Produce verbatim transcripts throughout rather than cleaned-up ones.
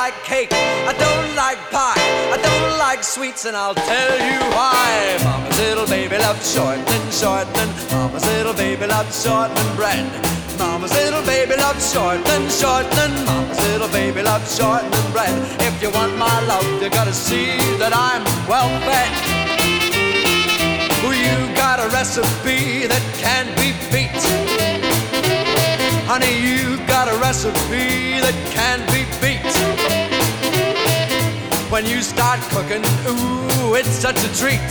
like cake, I don't like pie, I don't like sweets, and I'll tell you why. Mama's little baby loves shortening, shortening. Mama's little baby loves shortening bread. Mama's little baby loves shortening, shortening. Mama's little baby loves shortening bread. If you want my love, you gotta see that I'm well fed. You got a recipe that can't be beat. Honey, you got a recipe that can't be beat. When you start cooking, ooh, it's such a treat.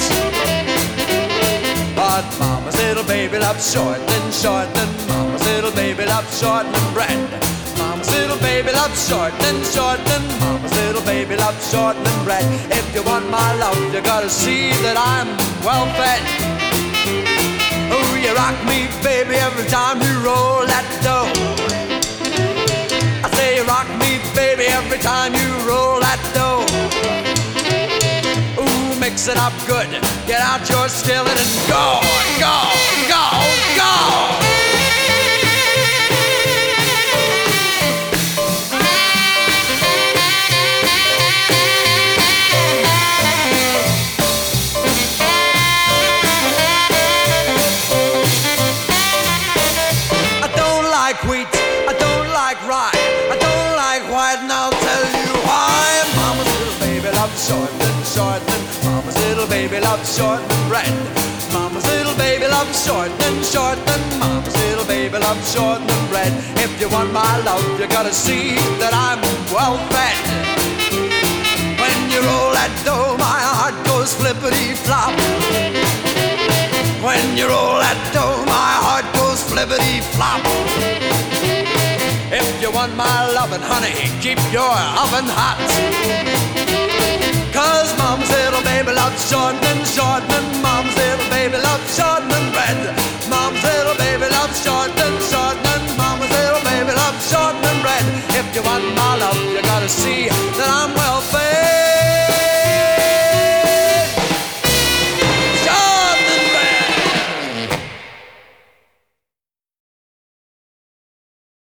But Mama's little baby loves shortening, shortening. Mama's little baby loves shortening bread. Mama's little baby loves shortening, shortening. Mama's little baby loves shortening bread. If you want my love, you gotta see that I'm well fed. Oh, you rock me, baby, every time you roll that dough. I say you rock me, baby, every time you roll that dough. Ooh, mix it up good. Get out your skillet and go, go, go, go. Wheat, I don't like rye, I don't like white, and I'll tell you why. Mama's little baby loves shortening, shortening. Mama's little baby loves shortening bread. Mama's little baby loves shortening, shortening. Mama's little baby loves shortening bread. If you want my love, you gotta see that I'm well fed. When you roll that dough, my heart goes flippity flop. When you roll that dough, my heart goes flippity flop. If you want my lovin', honey, keep your oven hot. Cause Mom's little baby loves shortening, shortening. Mom's little baby loves shortening bread. Mom's little baby loves shortening, shortening. Mom's little baby loves shortening bread. If you want my love, you gotta see that I'm well